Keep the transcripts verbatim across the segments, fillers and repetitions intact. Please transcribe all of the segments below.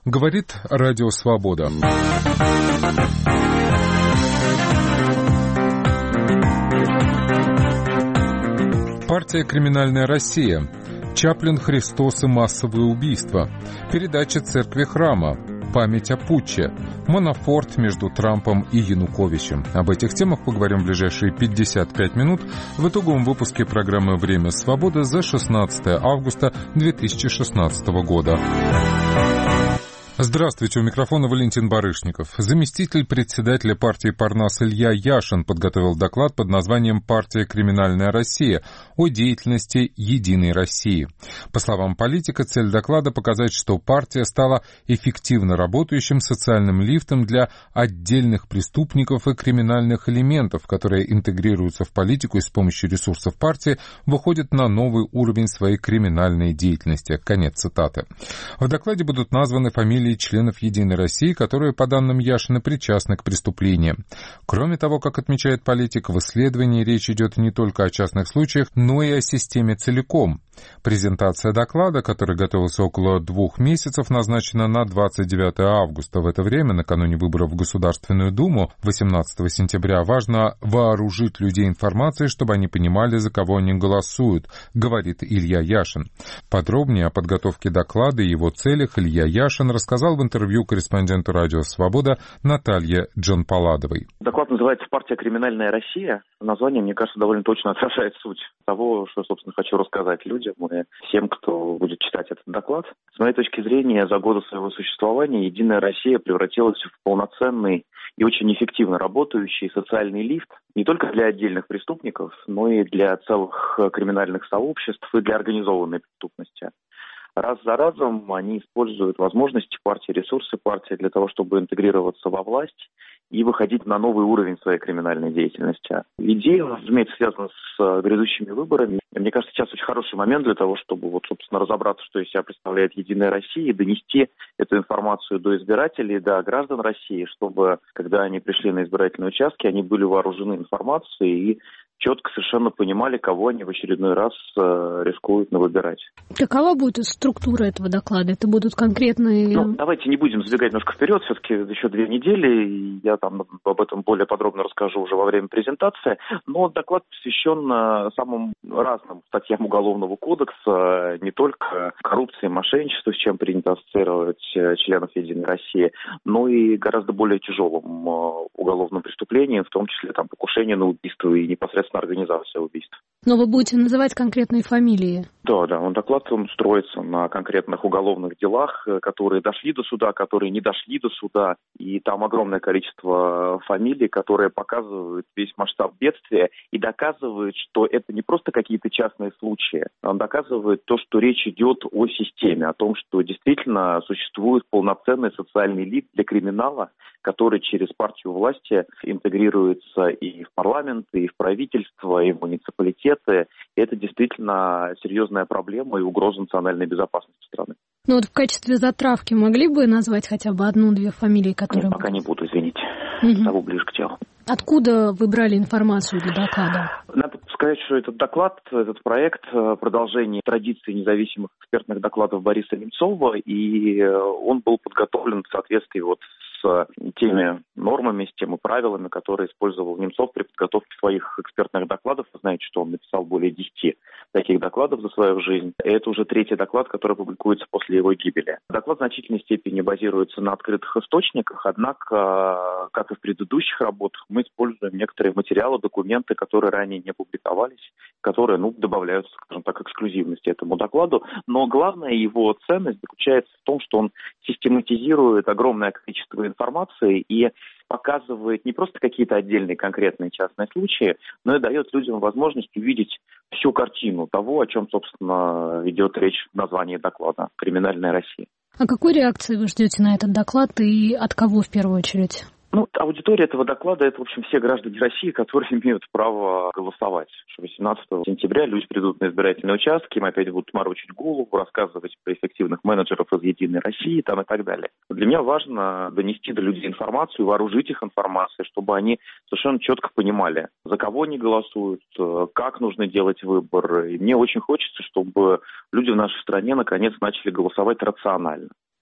Говорит Радио Свобода. Партия «Криминальная Россия». Чаплин, Христос и массовые убийства. Передача церкви храма. Память о путче. Манафорт между Трампом и Януковичем. Об этих темах поговорим в ближайшие пятьдесят пять минут в итоговом выпуске программы «Время свободы» за шестнадцатое августа две тысячи шестнадцатого года. Здравствуйте, у микрофона Валентин Барышников. Заместитель председателя партии «Парнас» Илья Яшин подготовил доклад под названием «Партия «Криминальная Россия» о деятельности «Единой России». По словам политика, цель доклада — показать, что партия стала эффективно работающим социальным лифтом для отдельных преступников и криминальных элементов, которые интегрируются в политику и с помощью ресурсов партии выходят на новый уровень своей криминальной деятельности. Конец цитаты. В докладе будут названы фамилии членов «Единой России», которые, по данным Яшина, причастны к преступлениям. Кроме того, как отмечает политик, в исследовании речь идет не только о частных случаях, но и о системе целиком. Презентация доклада, который готовился около двух месяцев, назначена на двадцать девятое августа. В это время, накануне выборов в Государственную Думу, восемнадцатого сентября, важно вооружить людей информацией, чтобы они понимали, за кого они голосуют, говорит Илья Яшин. Подробнее о подготовке доклада и его целях Илья Яшин рассказал в интервью корреспонденту «Радио Свобода» Наталье Джанпаладовой. Доклад называется «Партия «Криминальная Россия». Название, мне кажется, довольно точно отражает суть того, что, собственно, хочу рассказать людям и всем, кто будет читать этот доклад. С моей точки зрения, за годы своего существования «Единая Россия» превратилась в полноценный и очень эффективно работающий социальный лифт не только для отдельных преступников, но и для целых криминальных сообществ и для организованной преступности. Раз за разом они используют возможности партии, ресурсы партии для того, чтобы интегрироваться во власть и выходить на новый уровень своей криминальной деятельности. Идея, разумеется, связана с грядущими выборами. Мне кажется, сейчас очень хороший момент для того, чтобы, вот, собственно, разобраться, что из себя представляет «Единая Россия», и донести эту информацию до избирателей, до граждан России, чтобы, когда они пришли на избирательные участки, они были вооружены информацией и четко совершенно понимали, кого они в очередной раз э, рискуют навыбирать. Какова будет структура этого доклада? Это будут конкретные... Ну, давайте не будем забегать немножко вперед, все-таки еще две недели, и я там об этом более подробно расскажу уже во время презентации, но доклад посвящен самым разным статьям Уголовного кодекса, не только коррупции, мошенничеству, с чем принято ассоциировать членов «Единой России», но и гораздо более тяжелым уголовным преступлениям, в том числе там покушение на убийство и непосредственно организация убийств. Но вы будете называть конкретные фамилии? Да, да, он доклад он строится на конкретных уголовных делах, которые дошли до суда, которые не дошли до суда, и там огромное количество фамилий, которые показывают весь масштаб бедствия и доказывают, что это не просто какие-то частные случаи, он доказывает то, что речь идет о системе, о том, что действительно существует полноценный социальный лифт для криминала, который через партию власти интегрируется и в парламент, и в правительство, и в муниципалитеты. И это действительно серьезная проблема и угроза национальной безопасности страны. Ну вот в качестве затравки могли бы назвать хотя бы одну-две фамилии, которые... Нет, пока не буду, извините. Угу. Того ближе к телу. Откуда вы брали информацию для доклада? Надо сказать, что этот доклад, этот проект — продолжение традиции независимых экспертных докладов Бориса Немцова, и он был подготовлен в соответствии вот с теми нормами, с теми правилами, которые использовал Немцов при подготовке своих экспертных докладов. Вы знаете, что он написал более десяти таких докладов за свою жизнь. И это уже третий доклад, который публикуется после его гибели. Доклад в значительной степени базируется на открытых источниках, однако, как и в предыдущих работах, мы используем некоторые материалы, документы, которые ранее не публиковались, которые, ну, добавляют, скажем так, эксклюзивности этому докладу. Но главная его ценность заключается в том, что он систематизирует огромное количество информации и показывает не просто какие-то отдельные конкретные частные случаи, но и дает людям возможность увидеть всю картину того, о чем, собственно, идет речь в названии доклада «Криминальная Россия». А какой реакции вы ждете на этот доклад и от кого в первую очередь? Ну, аудитория этого доклада — это, в общем, все граждане России, которые имеют право голосовать. восемнадцатого сентября люди придут на избирательные участки, им опять будут морочить голову, рассказывать про эффективных менеджеров из «Единой России» там, и так далее. Для меня важно донести до людей информацию, вооружить их информацией, чтобы они совершенно четко понимали, за кого они голосуют, как нужно делать выбор. И мне очень хочется, чтобы люди в нашей стране наконец начали голосовать рационально.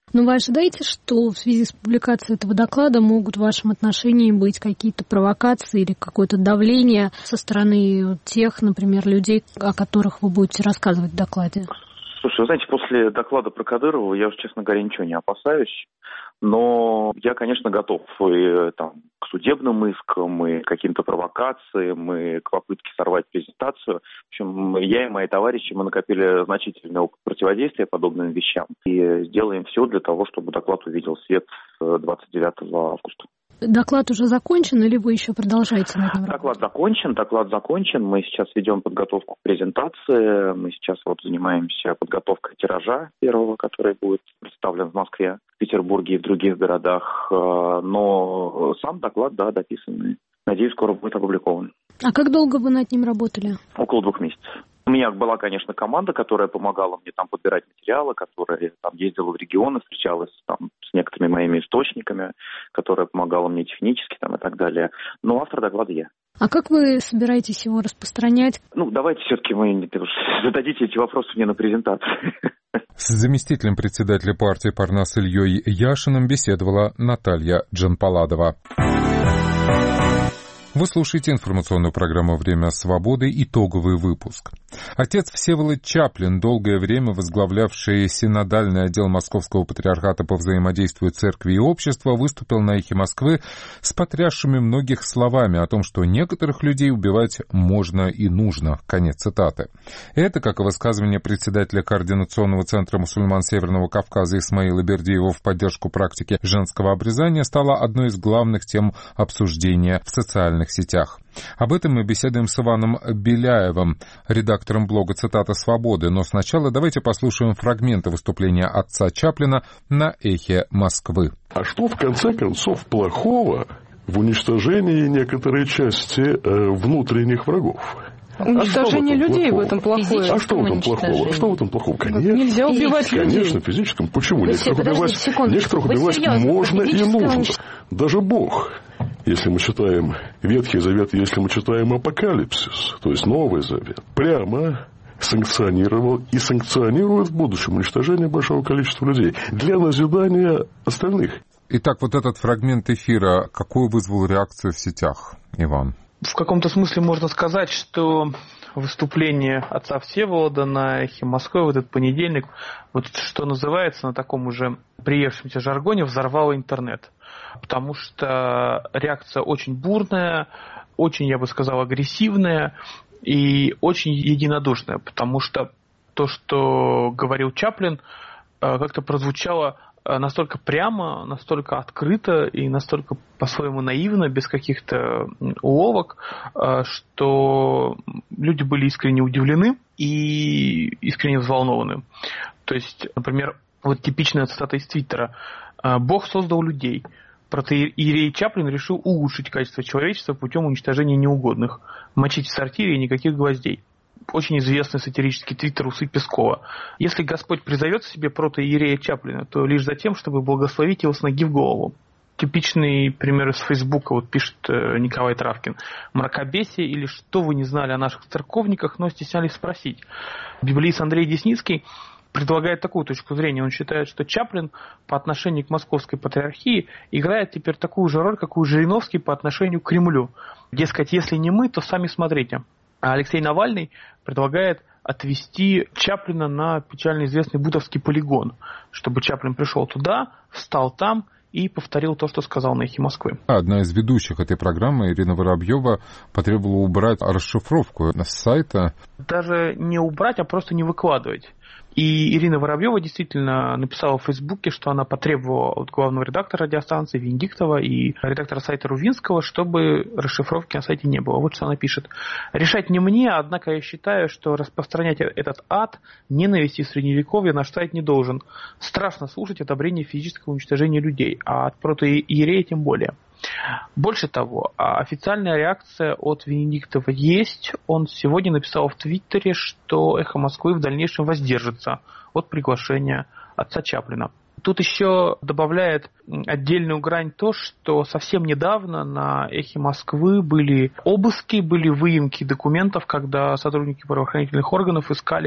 Но вы ожидаете, что в связи с публикацией этого доклада могут в вашем отношении быть какие-то провокации или какое-то давление со стороны тех, например, людей, о которых вы будете рассказывать в докладе? Слушай, вы знаете, после доклада про Кадырова я уже, честно говоря, ничего не опасаюсь. Но я, конечно, готов и там, к судебным искам, и к каким-то провокациям, и к попытке сорвать презентацию. В общем, я и мои товарищи, мы накопили значительный опыт противодействия подобным вещам. И сделаем все для того, чтобы доклад увидел свет двадцать девятого августа. Доклад уже закончен или вы еще продолжаете над ним работать? Доклад закончен, доклад закончен. Мы сейчас ведем подготовку к презентации. Мы сейчас вот занимаемся подготовкой тиража первого, который будет представлен в Москве, в Петербурге и в других городах. Но сам доклад, да, дописанный. Надеюсь, скоро будет опубликован. А как долго вы над ним работали? Около двух месяцев. У меня была, конечно, команда, которая помогала мне там подбирать материалы, которая там ездила в регионы, встречалась там с некоторыми моими источниками, которая помогала мне технически там и так далее. Но автор доклада я. А как вы собираетесь его распространять? Ну, давайте все-таки вы зададите эти вопросы мне на презентации. С заместителем председателя партии Парнас Ильей Яшиным беседовала Наталья Джанпаладова. Вы слушаете информационную программу «Время свободы», итоговый выпуск. Отец Всеволод Чаплин, долгое время возглавлявший синодальный отдел Московского патриархата по взаимодействию церкви и общества, выступил на «Эхе Москвы» с потрясшими многих словами о том, что некоторых людей убивать можно и нужно. Конец цитаты. Это, как и высказывание председателя Координационного центра мусульман Северного Кавказа Исмаила Бердиева в поддержку практики женского обрезания, стало одной из главных тем обсуждения в социальных сетях. Об этом мы беседуем с Иваном Беляевым, редактором блога «Цитата Свободы». Но сначала давайте послушаем фрагменты выступления отца Чаплина на «Эхе Москвы». А что, в конце концов, плохого в уничтожении некоторой части э, внутренних врагов? Уничтожение а людей в этом плохое. А что в этом плохого? Что в этом плохого? Конечно. Нельзя убивать людей. Конечно, физическом. Почему? Вы некоторых убивать, некоторых убивать можно и нужно. Даже Бог. Если мы читаем Ветхий Завет, если мы читаем Апокалипсис, то есть Новый Завет, прямо санкционировал и санкционирует в будущем уничтожение большого количества людей для назидания остальных. Итак, вот этот фрагмент эфира, какую вызвал реакцию в сетях, Иван? В каком-то смысле можно сказать, что выступление отца Всеволода на «Эхе Москвы» в этот понедельник, вот что называется на таком уже приевшемся жаргоне, взорвало интернет. Потому что реакция очень бурная, очень, я бы сказал, агрессивная и очень единодушная. Потому что то, что говорил Чаплин, как-то прозвучало настолько прямо, настолько открыто и настолько по-своему наивно, без каких-то уловок, что люди были искренне удивлены и искренне взволнованы. То есть, например, вот типичная цитата из Твиттера: «Бог создал людей. Протоиерей Чаплин решил улучшить качество человечества путем уничтожения неугодных. Мочить в сортире никаких гвоздей». Очень известный сатирический твиттер Усы Пескова. Если Господь призовет себе протоиерея Чаплина, то лишь за тем, чтобы благословить его с ноги в голову. Типичный пример из Фейсбука, вот пишет Николай Травкин. «Мракобесие» или «Что вы не знали о наших церковниках, но стеснялись спросить». Библиист Андрей Десницкий предлагает такую точку зрения. Он считает, что Чаплин по отношению к Московской патриархии играет теперь такую же роль, какую Жириновский по отношению к Кремлю. Дескать, если не мы, то сами смотрите. А Алексей Навальный предлагает отвезти Чаплина на печально известный Бутовский полигон, чтобы Чаплин пришел туда, встал там и повторил то, что сказал на «Эхе Москвы». Одна из ведущих этой программы, Ирина Воробьева, потребовала убрать расшифровку с сайта. Даже не убрать, а просто не выкладывать. И Ирина Воробьева действительно написала в Фейсбуке, что она потребовала от главного редактора радиостанции Венедиктова и редактора сайта Рувинского, чтобы расшифровки на сайте не было. Вот что она пишет. «Решать не мне, однако я считаю, что распространять этот ад ненависти в Средневековье наш сайт не должен. Страшно слушать одобрение физического уничтожения людей, а от протоиерея тем более». Больше того, официальная реакция от Венедиктова есть. Он сегодня написал в Твиттере, что «Эхо Москвы» в дальнейшем воздержится от приглашения отца Чаплина. Тут еще добавляет отдельную грань то, что совсем недавно на «Эхе Москвы» были обыски, были выемки документов, когда сотрудники правоохранительных органов искали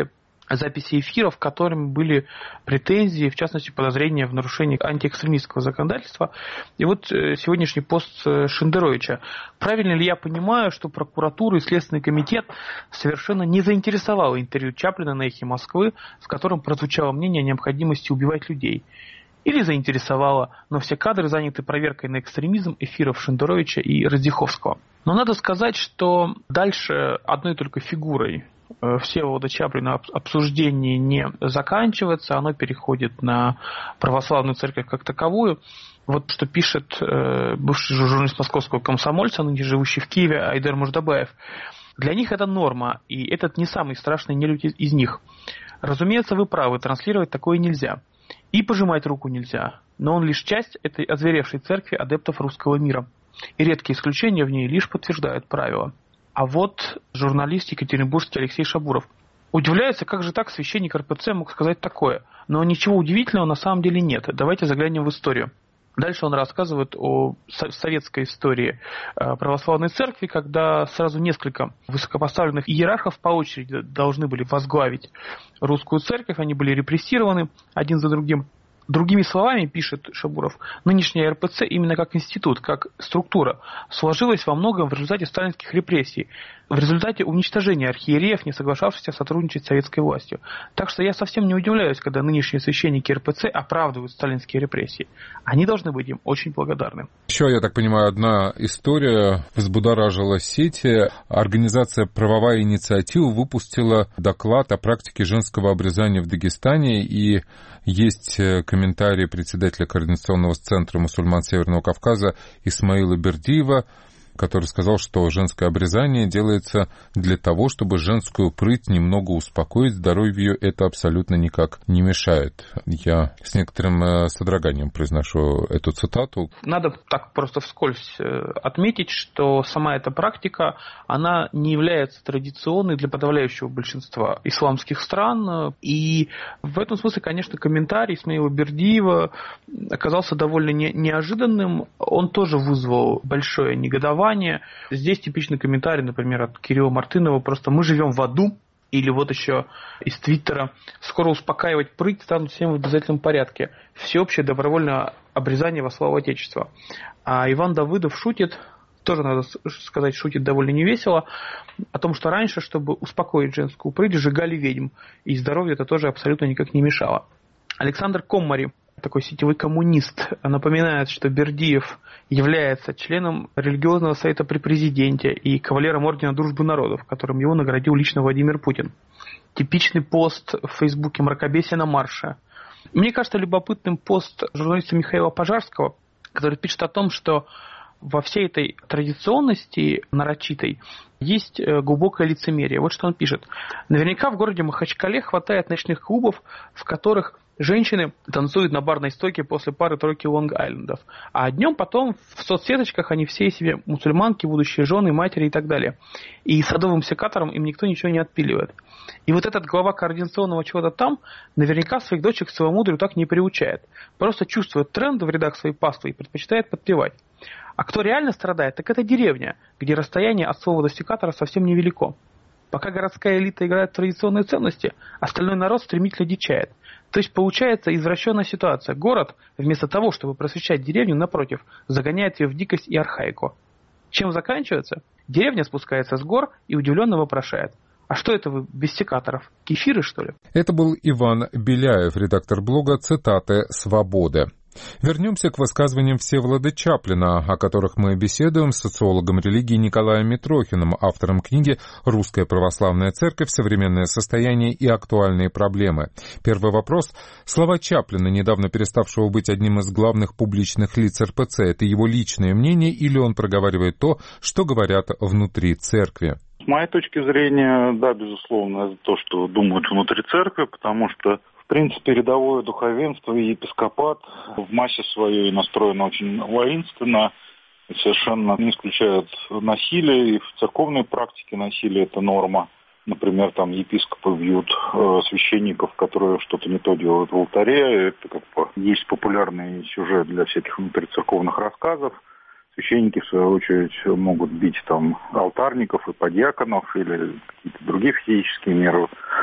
записи эфиров, которыми были претензии, в частности, подозрения в нарушении антиэкстремистского законодательства. И вот сегодняшний пост Шендеровича. Правильно ли я понимаю, что прокуратура и Следственный комитет совершенно не заинтересовало интервью Чаплина на «Эхе Москвы», в котором прозвучало мнение о необходимости убивать людей? Или заинтересовало, но все кадры заняты проверкой на экстремизм эфиров Шендеровича и Раздиховского. Но надо сказать, что дальше одной только фигурой Всеволода Чаплина обсуждение не заканчивается, оно переходит на православную церковь как таковую. Вот что пишет э, бывший журналист московского «Комсомольца», ныне живущий в Киеве, Айдар Муждабаев. Для них это норма, и этот не самый страшный нелюдь из них. Разумеется, вы правы, транслировать такое нельзя. И пожимать руку нельзя. Но он лишь часть этой озверевшей церкви адептов русского мира. И редкие исключения в ней лишь подтверждают правила. А вот журналист екатеринбургский Алексей Шабуров. Удивляется, как же так священник эр пэ цэ мог сказать такое. Но ничего удивительного на самом деле нет. Давайте заглянем в историю. Дальше он рассказывает о советской истории православной церкви, когда сразу несколько высокопоставленных иерархов по очереди должны были возглавить русскую церковь. Они были репрессированы один за другим. Другими словами, пишет Шабуров, нынешняя эр пэ цэ именно как институт, как структура, сложилась во многом в результате сталинских репрессий, в результате уничтожения архиереев, не соглашавшихся сотрудничать с советской властью. Так что я совсем не удивляюсь, когда нынешние священники эр пэ цэ оправдывают сталинские репрессии. Они должны быть им очень благодарны. Еще, я так понимаю, одна история взбудоражила сети. Организация «Правовая инициатива» выпустила доклад о практике женского обрезания в Дагестане, и есть комментарий председателя Координационного центра мусульман Северного Кавказа Исмаила Бердиева, который сказал, что женское обрезание делается для того, чтобы женскую прыть немного успокоить, здоровью это абсолютно никак не мешает. Я с некоторым содроганием произношу эту цитату. Надо так просто вскользь отметить, что сама эта практика, она не является традиционной для подавляющего большинства исламских стран. И в этом смысле, конечно, комментарий Исмаила Бердиева оказался довольно не- неожиданным. Он тоже вызвал большое негодование. Здесь типичный комментарий, например, от Кирилла Мартынова, просто «мы живем в аду», или вот еще из Твиттера «скоро успокаивать прыть станут всем в обязательном порядке. Всеобщее добровольное обрезание во славу Отечества». А Иван Давыдов шутит, тоже, надо сказать, шутит довольно невесело, о том, что раньше, чтобы успокоить женскую прыть, сжигали ведьм, и здоровью это тоже абсолютно никак не мешало. Александр Коммари, такой сетевой коммунист, напоминает, что Бердиев является членом религиозного совета при президенте и кавалером ордена Дружбы народов, которым его наградил лично Владимир Путин. Типичный пост в Фейсбуке «Мракобесие на марше». Мне кажется любопытным пост журналиста Михаила Пожарского, который пишет о том, что во всей этой традиционности нарочитой есть глубокое лицемерие. Вот что он пишет. Наверняка в городе Махачкале хватает ночных клубов, в которых женщины танцуют на барной стойке после пары-тройки Лонг-Айлендов. А днем потом в соцсеточках они все себе мусульманки, будущие жены, матери и так далее. И садовым секатором им никто ничего не отпиливает. И вот этот глава координационного чего-то там наверняка своих дочек к целомудрию так не приучает. Просто чувствует тренды в рядах своей паствы и предпочитает подпевать. А кто реально страдает, так это деревня, где расстояние от слова до секатора совсем невелико. Пока городская элита играет в традиционные ценности, остальной народ стремительно дичает. То есть получается извращенная ситуация. Город, вместо того, чтобы просвещать деревню, напротив, загоняет ее в дикость и архаику. Чем заканчивается? Деревня спускается с гор и удивленно вопрошает. А что это вы без секаторов? Кефиры, что ли? Это был Иван Беляев, редактор блога «Цитаты свободы». Вернемся к высказываниям Всеволода Чаплина, о которых мы беседуем с социологом религии Николаем Митрохиным, автором книги «Русская православная церковь. Современное состояние и актуальные проблемы». Первый вопрос. Слова Чаплина, недавно переставшего быть одним из главных публичных лиц эр пэ цэ, это его личное мнение или он проговаривает то, что говорят внутри церкви? С моей точки зрения, да, безусловно, это то, что думают внутри церкви, потому что в принципе, рядовое духовенство и епископат в массе своей настроено очень воинственно, совершенно не исключают насилие, и в церковной практике насилие – это норма. Например, там епископы бьют э, священников, которые что-то не то делают в алтаре. Это как бы есть популярный сюжет для всяких внутрицерковных рассказов. Священники, в свою очередь, могут бить там алтарников и подьяконов или какие-то другие физические меры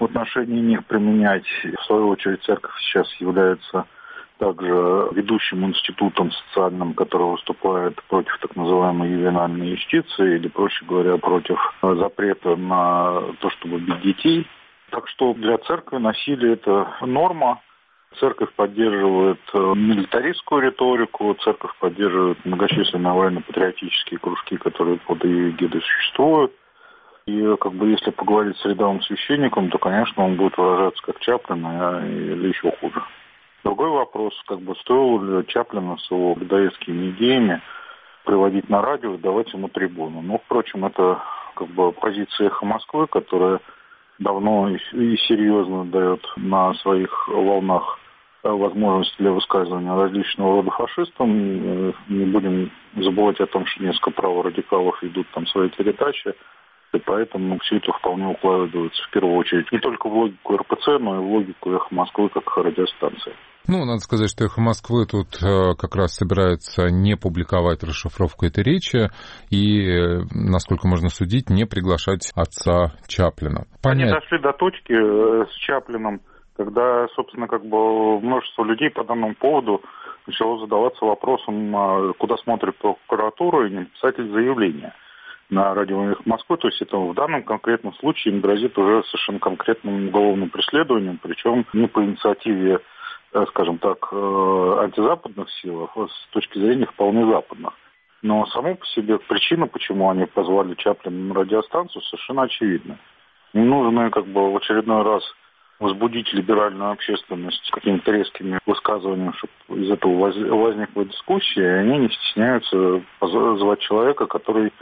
в отношении них применять. В свою очередь, церковь сейчас является также ведущим институтом социальным, который выступает против так называемой ювенальной юстиции, или, проще говоря, против запрета на то, чтобы бить детей. Так что для церкви насилие – это норма. Церковь поддерживает милитаристскую риторику, церковь поддерживает многочисленные военно-патриотические кружки, которые под ее эгидой существуют. И как бы если поговорить с рядовым священником, то, конечно, он будет выражаться как Чаплин, а, или еще хуже. Другой вопрос, как бы стоило ли Чаплина с его людоедскими идеями приводить на радио и давать ему трибуну. Но, впрочем, это как бы позиция «Эхо Москвы», которая давно и серьезно дает на своих волнах возможность для высказывания различного рода фашистам. Не будем забывать о том, что несколько праворадикалов ведут там свои передачи. И поэтому все это вполне укладывается в первую очередь не только в логику эр пэ цэ, но и в логику «Эхо Москвы» как радиостанции. Ну, надо сказать, что «Эхо Москвы» тут э, как раз собирается не публиковать расшифровку этой речи и, э, насколько можно судить, не приглашать отца Чаплина. Понятно. Они дошли до точки э, с Чаплином, когда, собственно, как бы множество людей по данному поводу начало задаваться вопросом, э, куда смотрит прокуратура и не написать ли заявление на радио «Эхо Москвы». То есть это в данном конкретном случае им грозит уже совершенно конкретным уголовным преследованием, причем не по инициативе, скажем так, антизападных сил, а с точки зрения вполне западных. Но само по себе причина, почему они позвали Чаплина на радиостанцию, совершенно очевидна. Им нужно как бы в очередной раз возбудить либеральную общественность какими-то резкими высказываниями, чтобы из этого возникла дискуссия, и они не стесняются позвать человека, который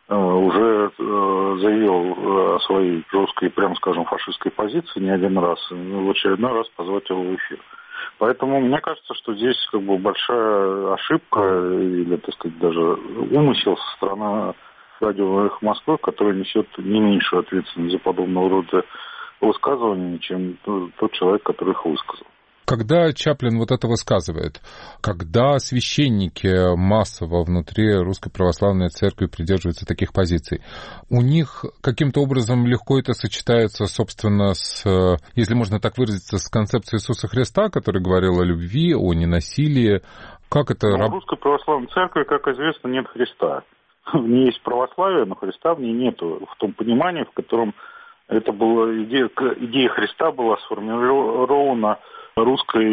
уже заявил о своей жесткой, прямо скажем, фашистской позиции не один раз, в очередной раз позвать его в эфир. Поэтому мне кажется, что здесь как бы большая ошибка или, так сказать, даже умысел со стороны радио «Эхо Москвы», который несет не меньшую ответственность за подобного рода высказывания, чем тот человек, который их высказал. Когда Чаплин вот это высказывает, когда священники массово внутри Русской Православной Церкви придерживаются таких позиций, у них каким-то образом легко это сочетается, собственно, с, если можно так выразиться, с концепцией Иисуса Христа, который говорил о любви, о ненасилии. Как это... Ну, в Русской Православной Церкви, как известно, нет Христа. В ней есть православие, но Христа в ней нету в том понимании, в котором это была идея, идея Христа была сформирована русской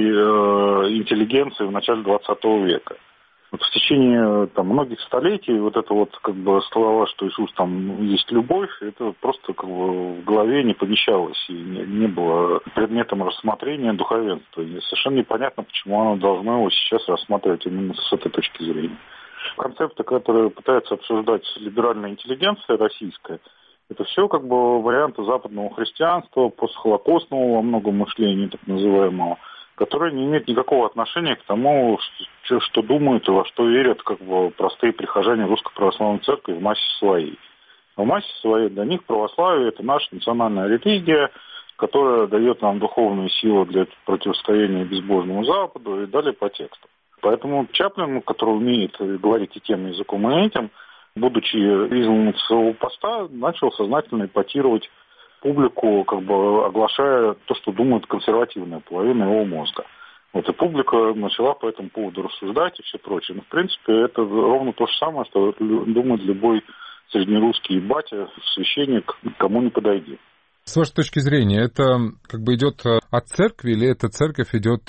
э, интеллигенции в начале двадцатого века. Вот в течение там, многих столетий вот это вот как бы слова, что Иисус там есть любовь, это просто как бы в голове не помещалось и не, не было предметом рассмотрения духовенства. И совершенно непонятно, почему оно должно его сейчас рассматривать именно с этой точки зрения. Концепты, которые пытается обсуждать либеральная интеллигенция российская, это все как бы варианты западного христианства, постхолокостного во многом мышления, так называемого, которые не имеют никакого отношения к тому, что, что думают и во что верят как бы простые прихожане Русской Православной Церкви в массе своей. В массе своей для них православие – это наша национальная религия, которая дает нам духовную силу для противостояния безбожному Западу и далее по тексту. Поэтому Чаплин, который умеет говорить и тем языком, и этим, будучи изгнан с своего поста, начал сознательно эпатировать публику, как бы оглашая то, что думает консервативная половина его мозга. Вот и публика начала по этому поводу рассуждать и все прочее. Но, в принципе, это ровно то же самое, что думает любой среднерусский батя, священник, кому не подойди. С вашей точки зрения, это как бы идет от церкви или эта церковь идет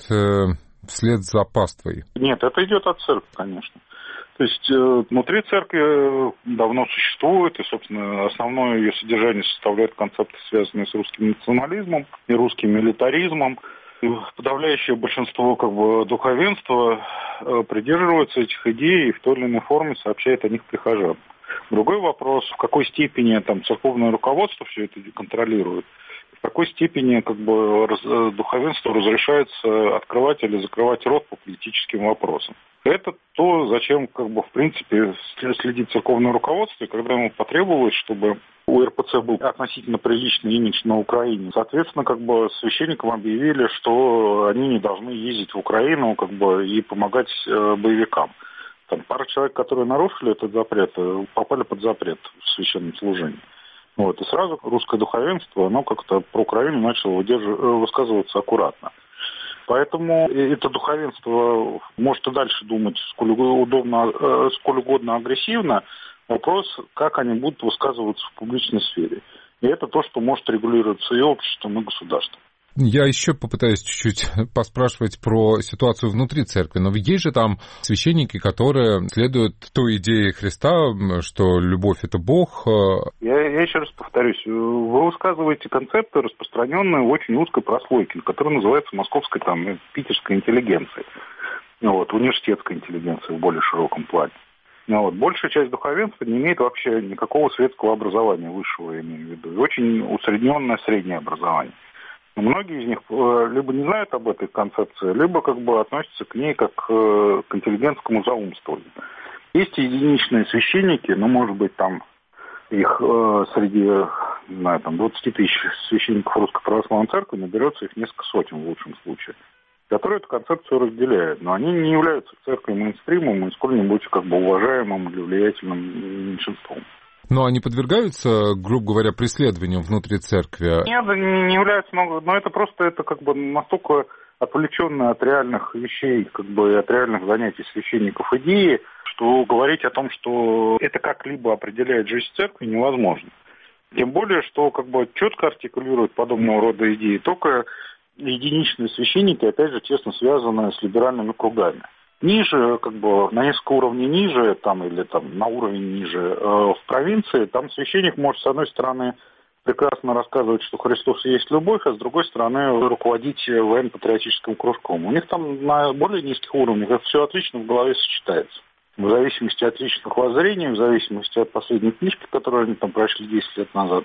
вслед за паствой? Нет, это идет от церкви, конечно. То есть э, внутри церкви давно существует, и, собственно, основное ее содержание составляет концепты, связанные с русским национализмом и русским милитаризмом. И подавляющее большинство как бы, духовенства э, придерживается этих идей и в той или иной форме сообщает о них прихожанам. Другой вопрос, в какой степени там, церковное руководство все это контролирует, в какой степени как бы, раз, духовенству разрешается открывать или закрывать рот по политическим вопросам. Это то, зачем, как бы, в принципе, следит церковное руководство, и когда ему потребовалось, чтобы у эр пэ цэ был относительно приличный имидж на Украине. Соответственно, как бы священникам объявили, что они не должны ездить в Украину, как бы, и помогать э, боевикам. Там пара человек, которые нарушили этот запрет, попали под запрет в священном служении. Вот, и сразу русское духовенство, оно как-то про Украину начало высказываться аккуратно. Поэтому это духовенство может и дальше думать сколь удобно, сколь угодно агрессивно. Вопрос, как они будут высказываться в публичной сфере. И это то, что может регулироваться и обществом, и государством. Я еще попытаюсь чуть-чуть поспрашивать про ситуацию внутри церкви. Но есть же там священники, которые следуют той идее Христа, что любовь — это Бог. Я, я еще раз повторюсь. Вы высказываете концепты, распространенные в очень узкой прослойке, которая называется московской, там, питерской интеллигенцией. Вот, университетской интеллигенцией в более широком плане. Вот. Большая часть духовенства не имеет вообще никакого светского образования, высшего, я имею в виду. И очень усредненное среднее образование. Многие из них либо не знают об этой концепции, либо как бы относятся к ней как к интеллигентскому заумствованию. Есть единичные священники, ну, может быть, там их э, среди, не знаю, там двадцать тысяч священников Русской Православной Церкви наберется их несколько сотен в лучшем случае, которые эту концепцию разделяют. Но они не являются церковью мейнстримом и сколь-нибудь как бы уважаемым или влиятельным меньшинством. Но они подвергаются, грубо говоря, преследованию внутри церкви? Нет, не являются, но, но это просто это как бы настолько отвлеченные от реальных вещей, как бы от реальных занятий священников идеи, что говорить о том, что это как-либо определяет жизнь церкви, невозможно. Тем более, что как бы четко артикулируют подобного рода идеи только единичные священники, опять же, тесно связанные с либеральными кругами. Ниже, как бы на несколько уровней ниже, там, или там на уровень ниже, э, в провинции, там священник может, с одной стороны, прекрасно рассказывать, что Христос есть любовь, а с другой стороны, руководить военно-патриотическим кружком. У них там на более низких уровнях это все отлично в голове сочетается. В зависимости от личных воззрений, в зависимости от последней книжки, которую они там прочли десять лет назад,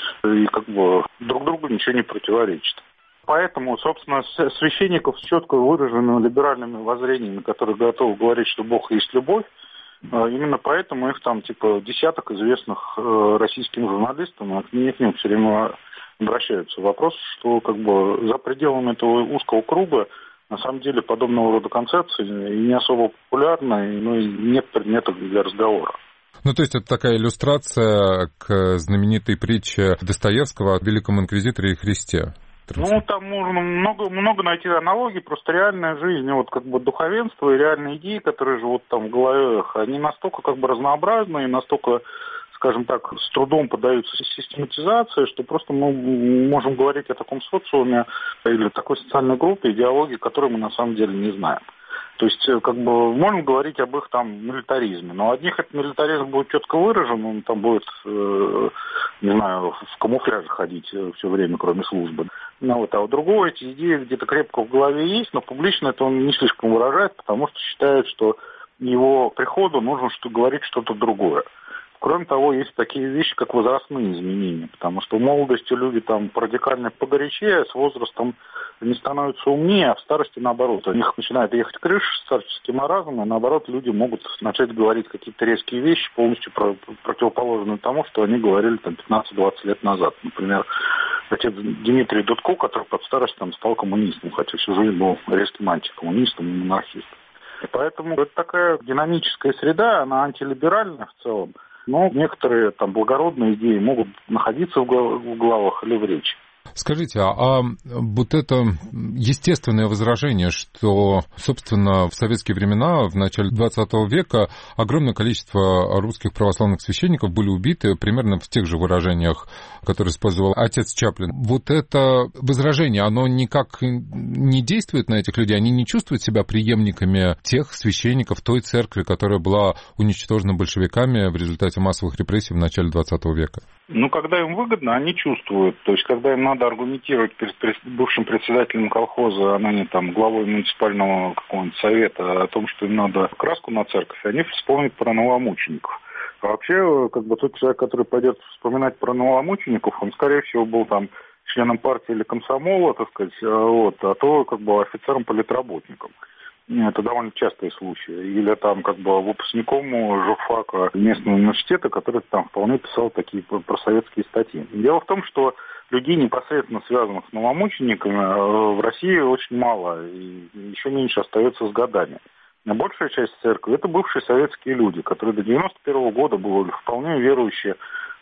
и как бы друг другу ничего не противоречит. Поэтому, собственно, священников с четко выраженными либеральными воззрениями, которые готовы говорить, что Бог есть любовь, именно поэтому их там типа десяток известных российским журналистам, и к ним все время обращаются. Вопрос, что как бы за пределами этого узкого круга на самом деле подобного рода концепции не особо популярны, но и нет предметов для разговора. Ну, то есть это такая иллюстрация к знаменитой притче Достоевского о Великом Инквизиторе и Христе. Ну, там можно много, много найти аналогий, просто реальная жизнь, вот как бы духовенство и реальные идеи, которые живут там в голове, они настолько как бы разнообразны и настолько, скажем так, с трудом поддаются систематизации, что просто мы можем говорить о таком социуме или такой социальной группе, идеологии, которую мы на самом деле не знаем. То есть, как бы, можем говорить об их там милитаризме, но у одних этот милитаризм будет четко выражен, он там будет, э, не знаю, в камуфляже ходить все время, кроме службы. Ну, вот, а у другого эти идеи где-то крепко в голове есть, но публично это он не слишком выражает, потому что считает, что его приходу нужно что говорить что-то другое. Кроме того, есть такие вещи, как возрастные изменения, потому что в молодости люди там радикально погорячее, с возрастом не становятся умнее, а в старости наоборот. У них начинает ехать крыша, старческий маразм, и наоборот люди могут начать говорить какие-то резкие вещи, полностью про- противоположные тому, что они говорили там пятнадцать-двадцать лет назад. Например, отец Дмитрий Дудко, который под старость там стал коммунистом, хотя всю жизнь был резким антикоммунистом и монархистом. И поэтому это такая динамическая среда, она антилиберальная в целом. Но некоторые там благородные идеи могут находиться в главах или в речи. Скажите, а, а вот это естественное возражение, что, собственно, в советские времена, в начале двадцатого века, огромное количество русских православных священников были убиты примерно в тех же выражениях, которые использовал отец Чаплин. Вот это возражение, оно никак не действует на этих людей? Они не чувствуют себя преемниками тех священников той церкви, которая была уничтожена большевиками в результате массовых репрессий в начале двадцатого века? Ну, когда им выгодно, они чувствуют. То есть, когда им надо аргументировать перед бывшим председателем колхоза, а ныне там главой муниципального какого-нибудь совета о том, что им надо краску на церковь, они вспомнят про новомучеников. А вообще, как бы тот человек, который пойдет вспоминать про новомучеников, он, скорее всего, был там членом партии или комсомола, так сказать, вот, а то как бы офицером-политработником. Это довольно частые случаи. Или там как бы выпускником журфака местного университета, который там вполне писал такие просоветские статьи. Дело в том, что людей, непосредственно связанных с новомучениками, в России очень мало, и еще меньше остается с годами. А большая часть церкви – это бывшие советские люди, которые до девяносто первого года были вполне верующие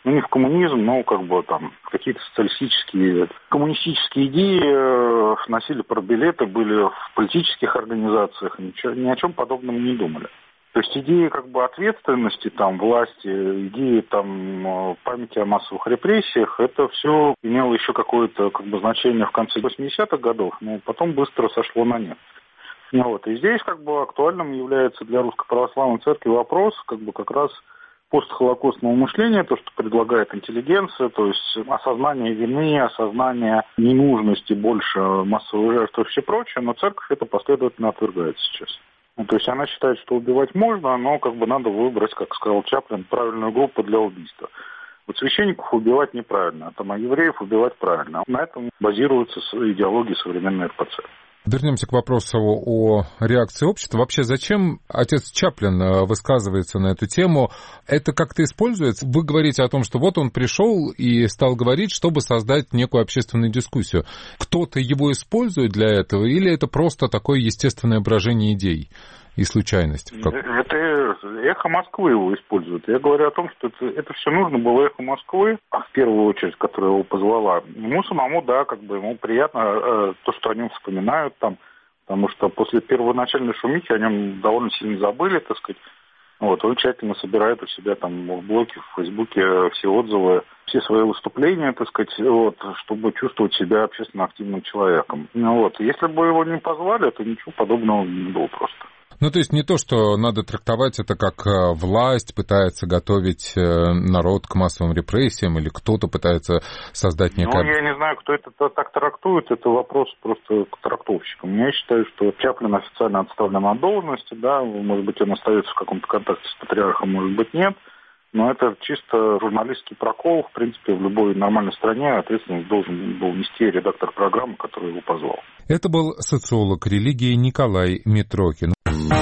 ну, не в коммунизм, но как бы там какие-то социалистические, коммунистические идеи, носили партбилеты, были в политических организациях, ничего, ни о чем подобном не думали. То есть идеи как бы ответственности, там, власти, идеи там, памяти о массовых репрессиях, это все имело еще какое-то как бы значение в конце восьмидесятых годов, но потом быстро сошло на нет. Ну, вот. И здесь как бы актуальным является для Русской Православной Церкви вопрос как бы как раз постхолокостного мышления, то, что предлагает интеллигенция, то есть осознание вины, осознание ненужности больше массовых жертв и все прочее, но Церковь это последовательно отвергает сейчас. Ну, то есть она считает, что убивать можно, но как бы надо выбрать, как сказал Чаплин, правильную группу для убийства. Вот священников убивать неправильно, а евреев убивать правильно. На этом базируется идеология современной эр пэ цэ. Вернемся к вопросу о реакции общества. Вообще, зачем отец Чаплин высказывается на эту тему? Это как-то используется? Вы говорите о том, что вот он пришел и стал говорить, чтобы создать некую общественную дискуссию. Кто-то его использует для этого, или это просто такое естественное брожение идей и случайность? Это эхо Москвы его использует. Я говорю о том, что это, это все нужно было эхо Москвы, в первую очередь, которая его позвала. Ему самому, да, как бы ему приятно э, то, что о нем вспоминают там, потому что после первоначальной шумихи о нем довольно сильно забыли, так сказать. Вот, он тщательно собирает у себя там в блоге, в Фейсбуке все отзывы, все свои выступления, так сказать, вот, чтобы чувствовать себя общественно активным человеком. Ну, вот. Если бы его не позвали, то ничего подобного не было просто. Ну, то есть не то, что надо трактовать это как власть пытается готовить народ к массовым репрессиям, или кто-то пытается создать некое... Ну, я не знаю, кто это так трактует, это вопрос просто к трактовщикам. Я считаю, что Чаплин официально отставлен от должности, да, может быть, он остается в каком-то контакте с патриархом, может быть, нет, но это чисто журналистский прокол. В принципе, в любой нормальной стране ответственность должен был нести редактор программы, который его позвал. Это был социолог религии Николай Митрохин.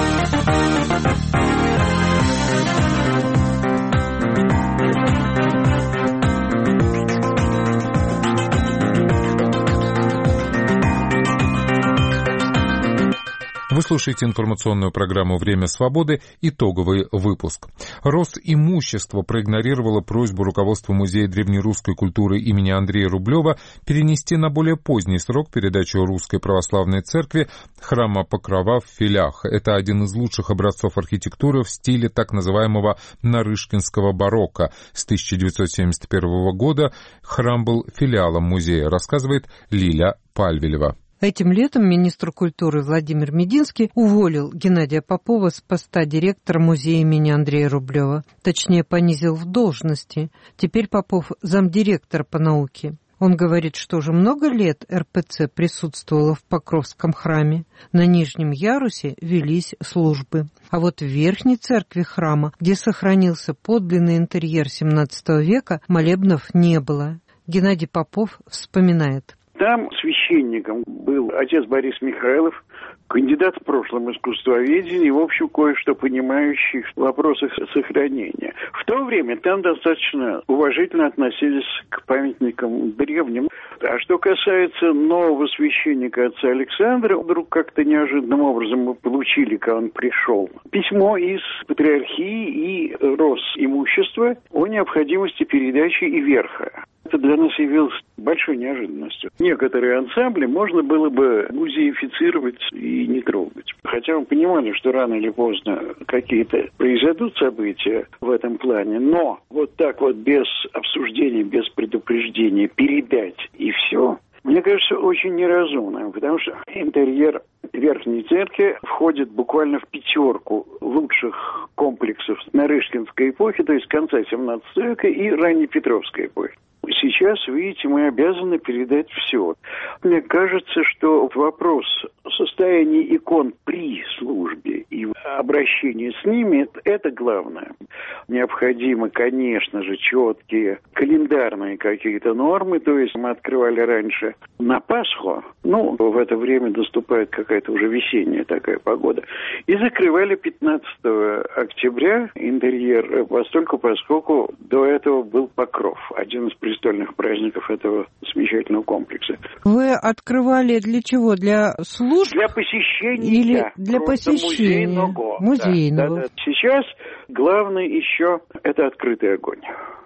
Вы слушаете информационную программу «Время свободы», итоговый выпуск. Росимущество проигнорировало просьбу руководства Музея древнерусской культуры имени Андрея Рублева перенести на более поздний срок передачу Русской Православной Церкви храма Покрова в Филях. Это один из лучших образцов архитектуры в стиле так называемого нарышкинского барокко. С тысяча девятьсот семьдесят первого года храм был филиалом музея, рассказывает Лиля Пальвелева. Этим летом министр культуры Владимир Мединский уволил Геннадия Попова с поста директора музея имени Андрея Рублева. Точнее, понизил в должности. Теперь Попов замдиректора по науке. Он говорит, что уже много лет эр пэ цэ присутствовала в Покровском храме. На нижнем ярусе велись службы. А вот в верхней церкви храма, где сохранился подлинный интерьер семнадцатого века, молебнов не было. Геннадий Попов вспоминает. Там священником был отец Борис Михайлов, кандидат в прошлом искусствоведения и, в общем, кое-что понимающий в вопросах сохранения. В то время там достаточно уважительно относились к памятникам древним. А что касается нового священника отца Александра, вдруг как-то неожиданным образом мы получили, когда он пришел, письмо из патриархии и Росимущества о необходимости передачи и верха. Это для нас явилось большой неожиданностью. Некоторые ансамбли можно было бы музеифицировать и не трогать. Хотя мы понимали, что рано или поздно какие-то произойдут события в этом плане. Но вот так вот без обсуждения, без предупреждения передать и все, мне кажется, очень неразумно. Потому что интерьер верхней церкви входит буквально в пятерку лучших комплексов нарышкинской эпохи, то есть конца семнадцатого века и ранней Петровской эпохи. Сейчас, видите, мы обязаны передать все. Мне кажется, что вопрос состояния икон при службе и обращения с ними – это главное. Необходимы, конечно же, четкие календарные какие-то нормы. То есть мы открывали раньше на Пасху, ну, в это время наступает какая-то уже весенняя такая погода, и закрывали пятнадцатого октября интерьер, постольку, поскольку до этого был Покров, один из престольных праздников этого замечательного комплекса. Вы открывали для чего? Для служб? Для посещения. Или для посещения? Музейного. Музейного. Да, да, да. Сейчас главное еще это открытый огонь.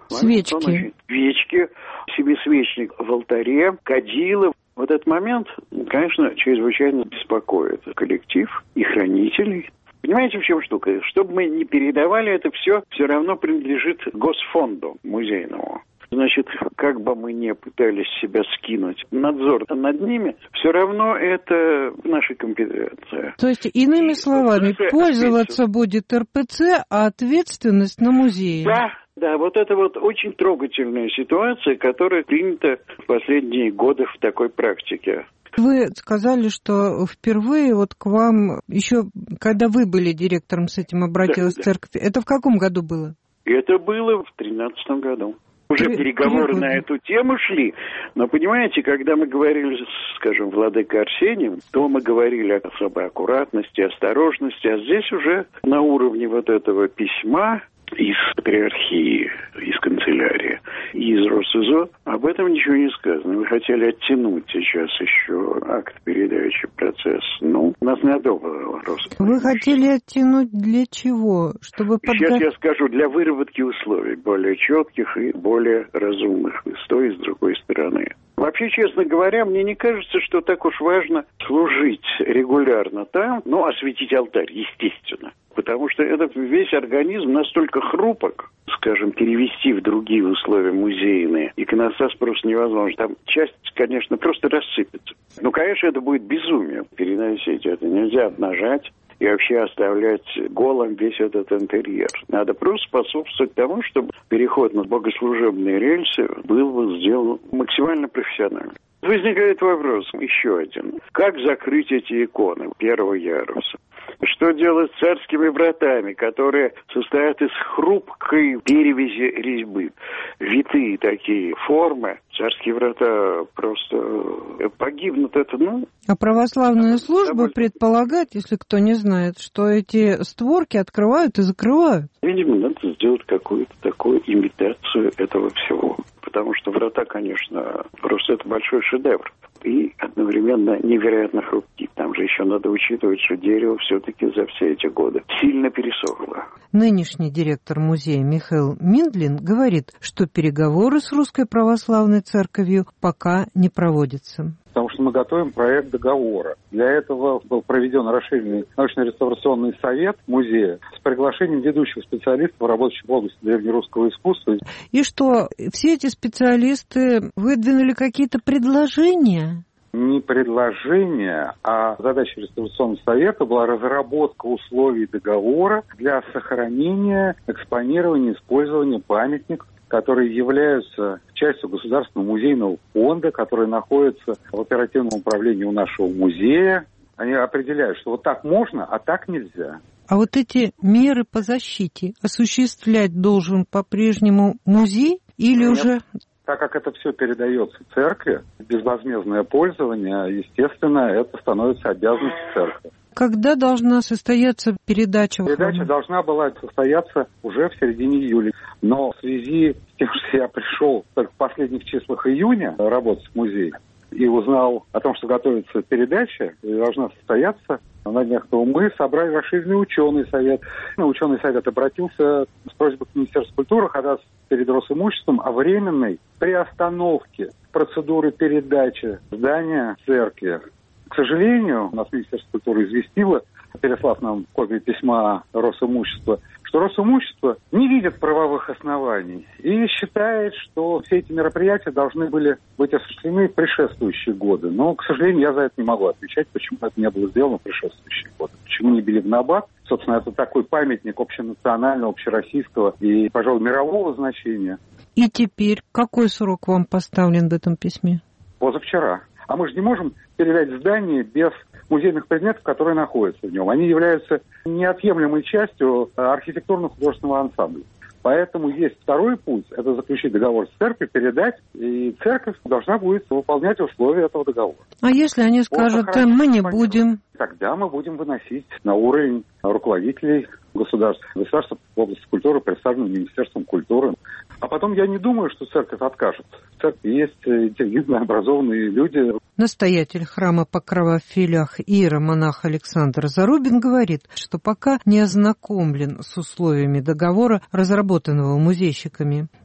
Свечки. Свечки, семисвечник в алтаре, кадила. Вот этот момент, конечно, чрезвычайно беспокоит коллектив и хранителей. Понимаете, в чем штука? Чтобы мы не передавали, это все все равно принадлежит Госфонду музейному. Значит, как бы мы ни пытались себя скинуть надзор над ними, все равно это в нашей компетенции. То есть, иными словами, РПЦ пользоваться будет эр пэ цэ, а ответственность на музее. Да, да, вот это вот очень трогательная ситуация, которая принята в последние годы в такой практике. Вы сказали, что впервые вот к вам, еще когда вы были директором, с этим обратилась да, церковь. Да. Это в каком году было? Это было в тринадцатом году. Уже Три, переговоры три на эту тему шли. Но, понимаете, когда мы говорили, скажем, владыкой Арсением, то мы говорили о особой аккуратности, осторожности, а здесь уже на уровне вот этого письма из патриархии, из канцелярии и из Россизо об этом ничего не сказано. Мы хотели оттянуть сейчас еще акт передачи, процесс. Ну, у нас надолго вопрос. Вы хотели оттянуть для чего? Чтобы подго... Сейчас я скажу, для выработки условий более четких и более разумных и с той, и с другой стороны. Вообще, честно говоря, мне не кажется, что так уж важно служить регулярно там, но осветить алтарь, естественно. Потому что этот весь организм настолько хрупок, скажем, перевести в другие условия музейные, иконостас просто невозможно. Там часть, конечно, просто рассыпется. Ну, конечно, это будет безумие переносить. Это нельзя обнажать и вообще оставлять голым весь этот интерьер. Надо просто способствовать тому, чтобы переход на богослужебные рельсы был бы сделан максимально профессионально. Возникает вопрос, еще один. Как закрыть эти иконы первого яруса? Что делать с царскими вратами, которые состоят из хрупкой перевязи резьбы? Витые такие формы. Царские врата просто погибнут. Это, ну... А православная служба предполагает, если кто не знает, что эти створки открывают и закрывают. Видимо, надо сделать какую-то такую имитацию этого всего. Потому что врата, конечно, просто это большой шедевр. И одновременно невероятно хрупкий. Там же еще надо учитывать, что дерево все-таки за все эти годы сильно пересохло. Нынешний директор музея Михаил Миндлин говорит, что переговоры с Русской Православной Церковью пока не проводятся. Потому что мы готовим проект договора. Для этого был проведен расширенный научно-реставрационный совет музея с приглашением ведущих специалистов, работающих в области древнерусского искусства. И что, все эти специалисты выдвинули какие-то предложения? Не предложение, а задача реставрационного совета была разработка условий договора для сохранения, экспонирования, использования памятников, которые являются частью Государственного музейного фонда, который находится в оперативном управлении у нашего музея. Они определяют, что вот так можно, а так нельзя. А вот эти меры по защите осуществлять должен по-прежнему музей или Нет. уже... Так как это все передается церкви, безвозмездное пользование, естественно, это становится обязанностью церкви. Когда должна состояться передача? Передача должна была состояться уже в середине июля. Но в связи с тем, что я пришел только в последних числах июня работать в музее и узнал о том, что готовится передача и должна состояться на днях, то мы собрали расширенный ученый совет. Ученый совет обратился с просьбой к Министерству культуры ходатайствовать перед Росимуществом о временной приостановке процедуры передачи здания церкви. К сожалению, у нас Министерство культуры известило, переслав нам копию письма Росимущества, что Росимущество не видит правовых оснований и считает, что все эти мероприятия должны были быть осуществлены в предшествующие годы. Но, к сожалению, я за это не могу отвечать, почему это не было сделано в предшествующие годы. Почему не Белигнабад? Собственно, это такой памятник общенационального, общероссийского и, пожалуй, мирового значения. И теперь какой срок вам поставлен в этом письме? Позавчера. А мы же не можем передать здание без музейных предметов, которые находятся в нем. Они являются неотъемлемой частью архитектурно-художественного ансамбля. Поэтому есть второй путь, это заключить договор с церковью, передать, и церковь должна будет выполнять условия этого договора. А если они скажут, мы не будем? Тогда мы будем выносить на уровень руководителей государства. Государство в области культуры представлено Министерством культуры. А потом я не думаю, что церковь откажет. В церкви есть интеллигентно образованные люди. Настоятель храма Покрова в Филях иеромонах Александр Зарубин говорит, что пока не ознакомлен с условиями договора, разработанного музейщиками.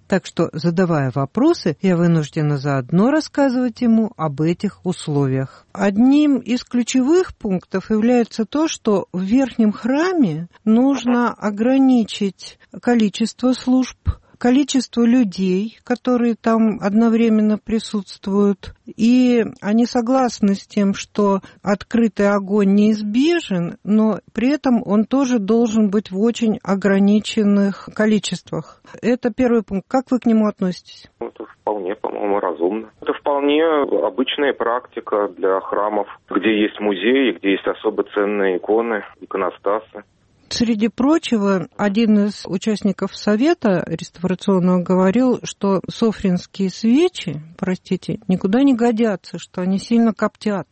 Так что, задавая вопросы, я вынуждена заодно рассказывать ему об этих условиях. Одним из ключевых пунктов является то, что в верхнем храме нужно ограничить количество служб, количество людей, которые там одновременно присутствуют, и они согласны с тем, что открытый огонь неизбежен, но при этом он тоже должен быть в очень ограниченных количествах. Это первый пункт. Как вы к нему относитесь? Это вполне, по-моему, разумно. Это вполне обычная практика для храмов, где есть музеи, где есть особо ценные иконы, иконостасы. Среди прочего, один из участников совета реставрационного говорил, что софринские свечи, простите, никуда не годятся, что они сильно коптят,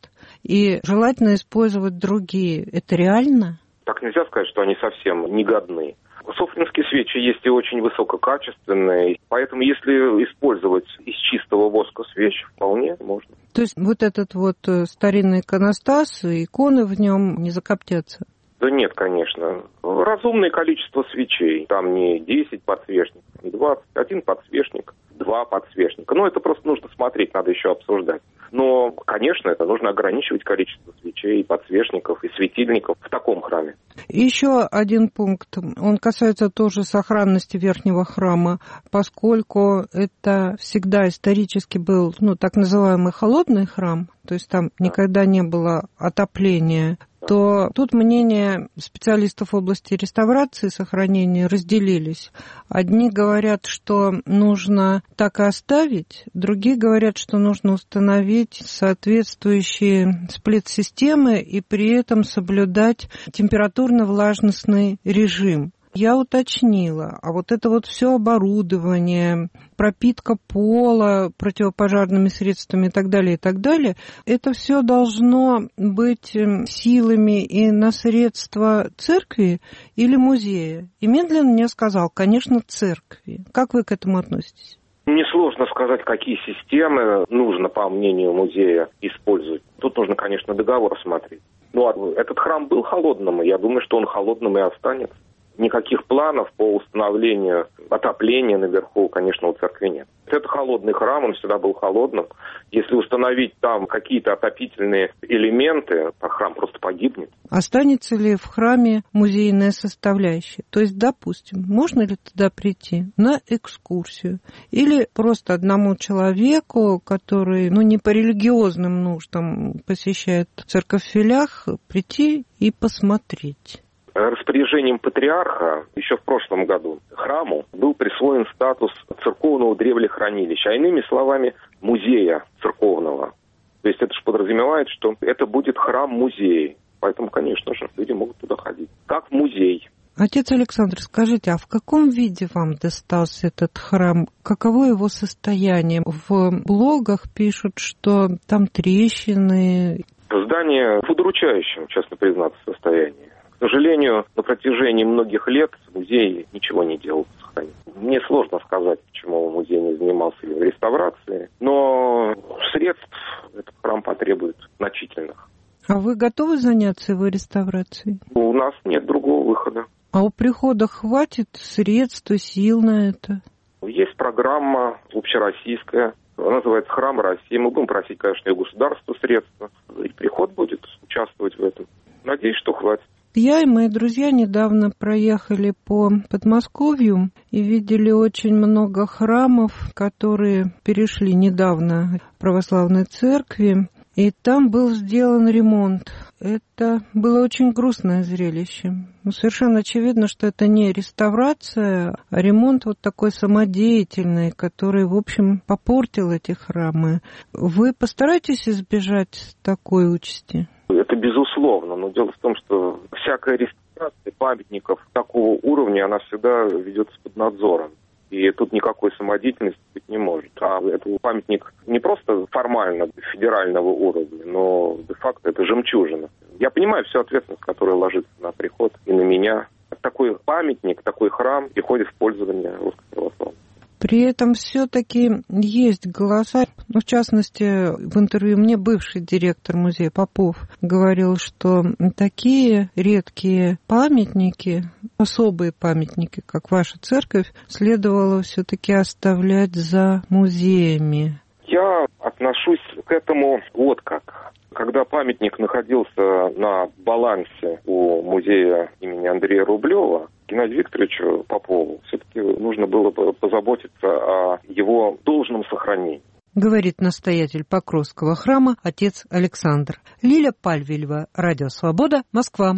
и желательно использовать другие. Это реально? Так нельзя сказать, что они совсем негодны. Софринские свечи есть и очень высококачественные, поэтому если использовать из чистого воска свечи, вполне можно. То есть вот этот вот старинный иконостас, иконы в нем не закоптятся? Да нет, конечно. Разумное количество свечей. Там не десять подсвечников, не двадцать. Один подсвечник, два подсвечника. Ну, это просто нужно смотреть, надо еще обсуждать. Но, конечно, это нужно ограничивать количество свечей, подсвечников и светильников в таком храме. Еще один пункт. Он касается тоже сохранности верхнего храма, поскольку это всегда исторически был, ну, так называемый холодный храм, то есть там никогда не было отопления, то тут мнения специалистов в области реставрации и сохранения разделились. Одни говорят, что нужно так и оставить, другие говорят, что нужно установить соответствующие сплит-системы и при этом соблюдать температурно-влажностный режим. Я уточнила, а вот это вот все оборудование, пропитка пола противопожарными средствами и так далее, и так далее, это все должно быть силами и на средства церкви или музея? И медленно мне сказал, конечно, церкви. Как вы к этому относитесь? Несложно сказать, какие системы нужно, по мнению музея, использовать. Тут нужно, конечно, договор смотреть. Ну, этот храм был холодным, и я думаю, что он холодным и останется. Никаких планов по установлению отопления наверху, конечно, у церкви нет. Это холодный храм, он всегда был холодным. Если установить там какие-то отопительные элементы, то храм просто погибнет. Останется ли в храме музейная составляющая? То есть, допустим, можно ли туда прийти на экскурсию? Или просто одному человеку, который, ну, не по религиозным нуждам посещает церковь в Филях, прийти и посмотреть? Распоряжением патриарха еще в прошлом году храму был присвоен статус церковного древлехранилища, а иными словами, музея церковного. То есть это же подразумевает, что это будет храм-музей. Поэтому, конечно же, люди могут туда ходить. Как в музей. Отец Александр, скажите, а в каком виде вам достался этот храм? Каково его состояние? В блогах пишут, что там трещины. Здание в удручающем, честно признаться, состоянии. К сожалению, на протяжении многих лет музей ничего не делал. Мне сложно сказать, почему музей не занимался реставрацией, но средств этот храм потребует значительных. А вы готовы заняться его реставрацией? У нас нет другого выхода. А у прихода хватит средств и сил на это? Есть программа общероссийская, она называется «Храм России». Мы будем просить, конечно, и государство средства, и приход будет участвовать в этом. Надеюсь, что хватит. Я и мои друзья недавно проехали по Подмосковью и видели очень много храмов, которые перешли недавно в православной церкви, и там был сделан ремонт. Это было очень грустное зрелище. Ну, совершенно очевидно, что это не реставрация, а ремонт вот такой самодеятельный, который, в общем, попортил эти храмы. Вы постараетесь избежать такой участи? Это безусловно, но дело в том, что всякая реставрация памятников такого уровня, она всегда ведется под надзором. И тут никакой самодеятельности быть не может. А это памятник не просто формально федерального уровня, но де-факто это жемчужина. Я понимаю всю ответственность, которая ложится на приход и на меня. Такой памятник, такой храм приходит в пользование Русской Православной. При этом все-таки есть голоса. Ну, в частности, в интервью мне бывший директор музея Попов говорил, что такие редкие памятники, особые памятники, как ваша церковь, следовало все-таки оставлять за музеями. Я отношусь к этому вот как. Когда памятник находился на балансе у музея имени Андрея Рублева, Геннадию Викторовичу Попову все-таки нужно было позаботиться о его должном сохранении. Говорит настоятель Покровского храма отец Александр. Лиля Пальвилева, Радио Свобода, Москва.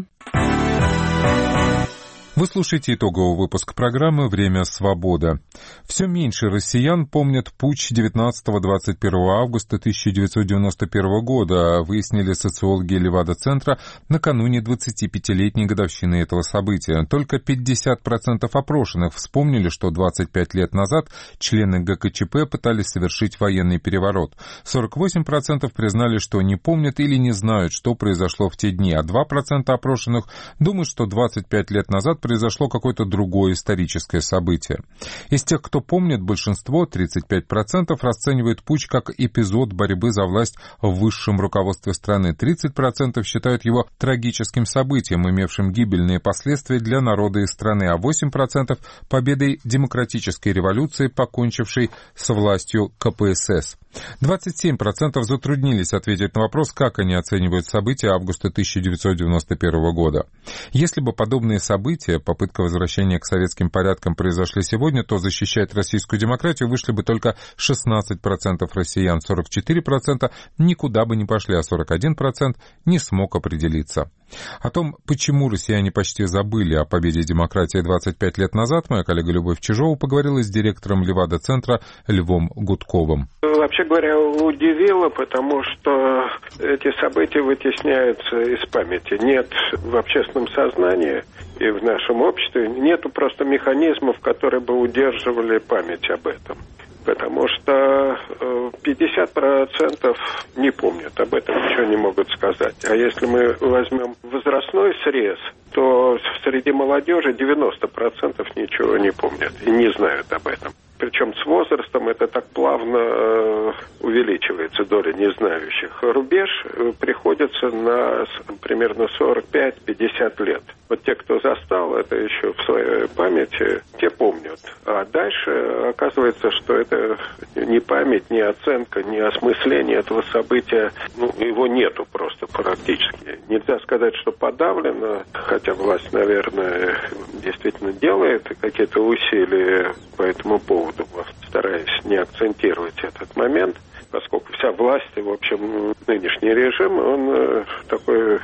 Вы слушаете итоговый выпуск программы «Время свобода». Все меньше россиян помнят путч девятнадцатого-двадцать первого августа тысяча девятьсот девяносто первого года, выяснили социологи Левада-центра накануне двадцатипятилетней годовщины этого события. Только пятьдесят процентов опрошенных вспомнили, что двадцать пять лет назад члены ГКЧП пытались совершить военный переворот. сорок восемь процентов признали, что не помнят или не знают, что произошло в те дни, а два процента опрошенных думают, что двадцать пять лет назад произошло какое-то другое историческое событие. Из тех, кто помнит, большинство, тридцать пять процентов, расценивает путч как эпизод борьбы за власть в высшем руководстве страны. тридцать процентов считают его трагическим событием, имевшим гибельные последствия для народа и страны, а восемь процентов победой демократической революции, покончившей с властью ка пэ эс эс. двадцать семь процентов затруднились ответить на вопрос, как они оценивают события августа тысяча девятьсот девяносто первого года. Если бы подобные события, попытка возвращения к советским порядкам, произошли сегодня, то защищать российскую демократию вышли бы только шестнадцать процентов россиян, сорок четыре процента никуда бы не пошли, а сорок один процент не смог определиться. О том, почему россияне почти забыли о победе демократии двадцать пять лет назад, моя коллега Любовь Чижова поговорила с директором Левада-центра Львом Гудковым. Вообще говоря, удивило, потому что эти события вытесняются из памяти. Нет в общественном сознании и в нашем обществе, нету просто механизмов, которые бы удерживали память об этом. Потому что пятьдесят процентов не помнят, об этом ничего не могут сказать. А если мы возьмем возрастной срез, то среди молодежи девяносто процентов ничего не помнят и не знают об этом. Причем с возрастом это так плавно э, увеличивается, доля незнающих. Рубеж приходится на примерно сорок пять - пятьдесят лет. Вот те, кто застал это еще в своей памяти, те помнят. А дальше оказывается, что это не память, не оценка, не осмысление этого события. Ну, его нету просто практически. Нельзя сказать, что подавлено, хотя власть, наверное, действительно делает какие-то усилия по этому поводу, стараясь не акцентировать этот момент, поскольку вся власть, в общем, нынешний режим, он такой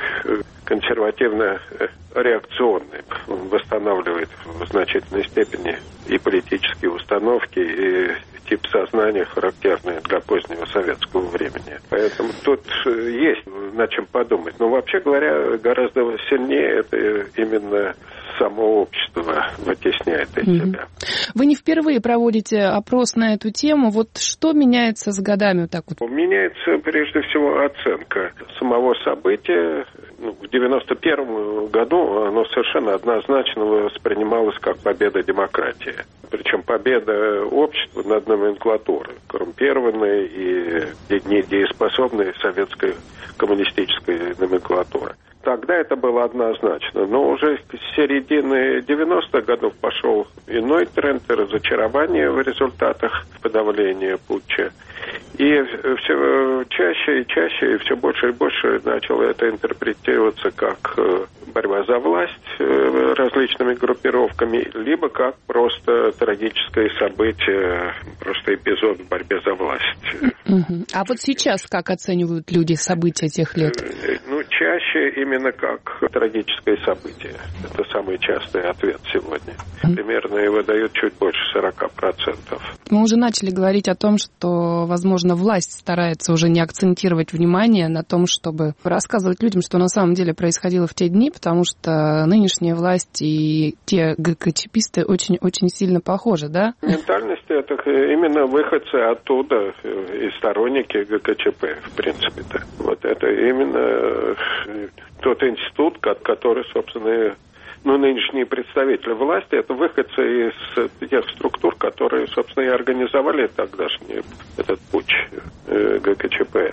консервативно-реакционный. Он восстанавливает в значительной степени и политические установки, и тип сознания, характерный для позднего советского времени. Поэтому тут есть над чем подумать. Но вообще говоря, гораздо сильнее это именно само общество вытесняет из mm-hmm. себя. Вы не впервые проводите опрос на эту тему. Вот что меняется с годами? Вот так вот? Меняется прежде всего оценка самого события. Ну, в девяносто первом году оно совершенно однозначно воспринималось как победа демократии. Причем победа общества над номенклатурой, коррумпированной и недееспособной советской коммунистической номенклатуры. Тогда это было однозначно, но уже с середины девяностых годов пошел иной тренд, разочарование в результатах подавления путча. И все чаще и чаще, и все больше и больше начало это интерпретироваться как борьба за власть различными группировками, либо как просто трагическое событие, просто эпизод в борьбе за власть. А вот сейчас как оценивают люди события тех лет? Ну, чаще именно как трагическое событие. Это самый частый ответ сегодня. Примерно его дают чуть больше сорок процентов. Мы уже начали говорить о том, что, возможно, власть старается уже не акцентировать внимание на том, чтобы рассказывать людям, что на самом деле происходило в те дни, потому что нынешняя власть и те ГКЧПисты очень-очень сильно похожи, да? Ментальность — это именно выходцы оттуда и сторонники ГКЧП, в принципе-то. Вот это именно тот институт, который, собственно, ну, нынешние представители власти, это выходцы из тех структур, которые, собственно, и организовали тогдашний этот путч э, ГКЧП.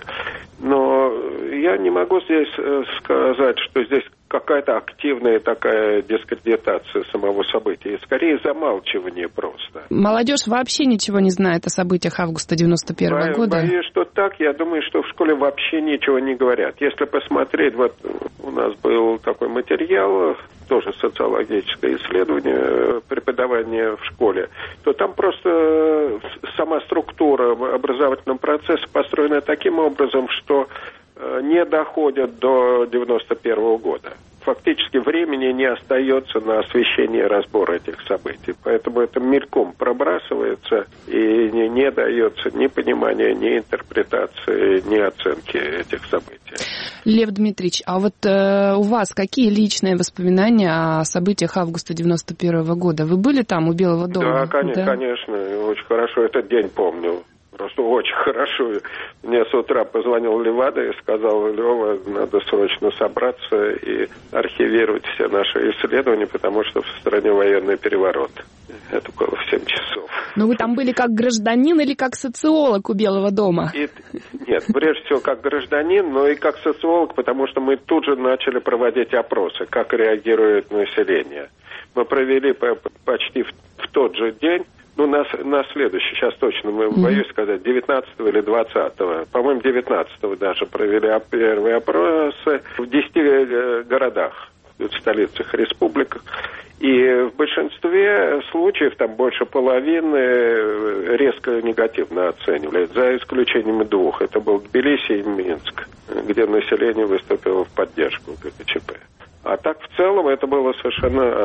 Но я не могу здесь сказать, что здесь какая-то активная такая дискредитация самого события. Скорее, замалчивание просто. Молодежь вообще ничего не знает о событиях августа девяносто первого Бо- года? Боюсь, что так. Я думаю, что в школе вообще ничего не говорят. Если посмотреть, вот у нас был такой материал, тоже социологическое исследование преподавания в школе, то там просто сама структура образовательного процесса построена таким образом, что не доходят до девяносто первого года. Фактически времени не остается на освещение и разбор этих событий. Поэтому это мельком пробрасывается и не, не дается ни понимания, ни интерпретации, ни оценки этих событий. Лев Дмитриевич, а вот э, у вас какие личные воспоминания о событиях августа девяносто первого года? Вы были там, у Белого дома? Да, конечно, да? конечно, очень хорошо этот день помню. Просто очень хорошо. Мне с утра позвонил Левада и сказал: Лева, надо срочно собраться и архивировать все наши исследования, потому что в стране военный переворот. Это было в семь часов. Но вы там были как гражданин или как социолог у Белого дома? И, нет, прежде всего как гражданин, но и как социолог, потому что мы тут же начали проводить опросы, как реагирует население. Мы провели почти в, в тот же день. Ну, на, на следующий, сейчас точно, мы, mm-hmm. боюсь сказать, девятнадцатого или двадцатого, по-моему, девятнадцатого даже провели первые опросы в десяти городах, в столицах республик. И в большинстве случаев, там больше половины, резко негативно оценивали, за исключением двух. Это был Тбилиси и Минск, где население выступило в поддержку ГКЧП. А так, в целом, это было совершенно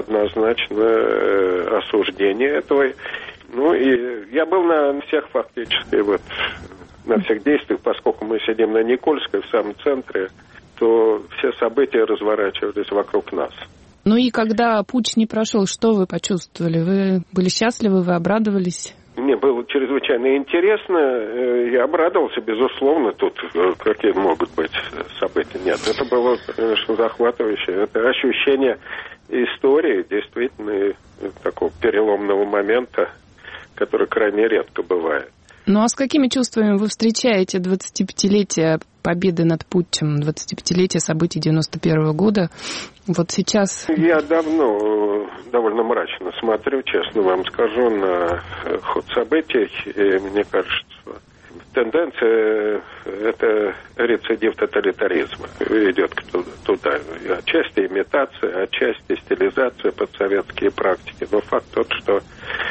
однозначное осуждение этого. Ну, и я был на всех фактически, вот, на всех действиях, поскольку мы сидим на Никольской, в самом центре, то все события разворачивались вокруг нас. Ну и когда путч не прошел, что вы почувствовали? Вы были счастливы, вы обрадовались? Мне было чрезвычайно интересно. Я обрадовался, безусловно. Тут какие могут быть события? Нет, это было, конечно, захватывающе. Это ощущение истории, действительно, такого переломного момента, который крайне редко бывает. Ну а с какими чувствами вы встречаете двадцатипятилетие победы над путчем, двадцатипятилетие событий девяносто первого года? Вот сейчас... Я давно довольно мрачно смотрю, честно вам скажу, на ход событий. И мне кажется, тенденция – это рецидив тоталитаризма. Идет туда. Отчасти имитация, отчасти стилизация под советские практики. Но факт тот, что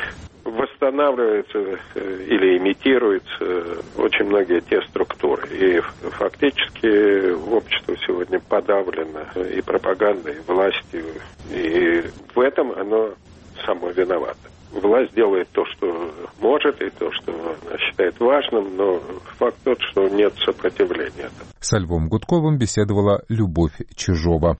восстанавливаются или имитируются очень многие те структуры. И фактически общество сегодня подавлено и пропагандой, и властью. И в этом оно само виновато. Власть делает то, что может, и то, что она считает важным, но факт тот, что нет сопротивления. Со Львом Гудковым беседовала Любовь Чижова.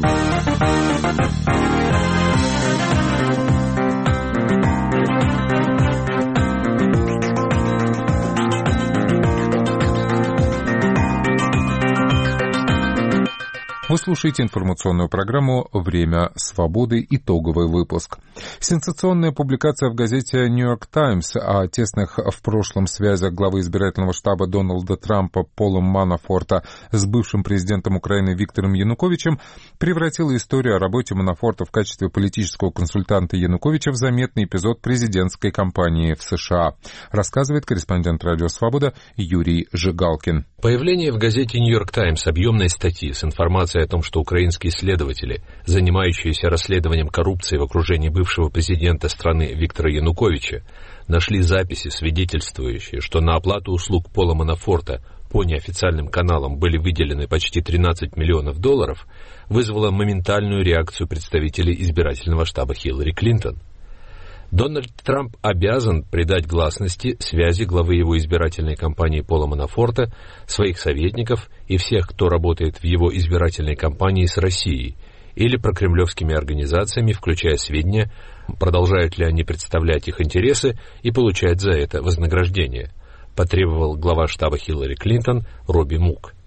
Вы слушаете информационную программу «Время свободы». Итоговый выпуск. Сенсационная публикация в газете «Нью-Йорк Таймс» о тесных в прошлом связях главы избирательного штаба Дональда Трампа Пола Манафорта с бывшим президентом Украины Виктором Януковичем превратила историю о работе Манафорта в качестве политического консультанта Януковича в заметный эпизод президентской кампании в США, рассказывает корреспондент «Радио Свобода» Юрий Жигалкин. Появление в газете «Нью-Йорк Таймс» объемной статьи с информацией о том, что украинские следователи, занимающиеся расследованием коррупции в окружении бывшего президента страны Виктора Януковича, нашли записи, свидетельствующие, что на оплату услуг Пола Манафорта по неофициальным каналам были выделены почти тринадцать миллионов долларов, вызвало моментальную реакцию представителей избирательного штаба Хиллари Клинтон. Дональд Трамп обязан придать гласности связи главы его избирательной кампании Пола Манафорта, своих советников и всех, кто работает в его избирательной кампании с Россией или прокремлевскими организациями, включая сведения, продолжают ли они представлять их интересы и получать за это вознаграждение, потребовал глава штаба Хиллари Клинтон Робби Мук.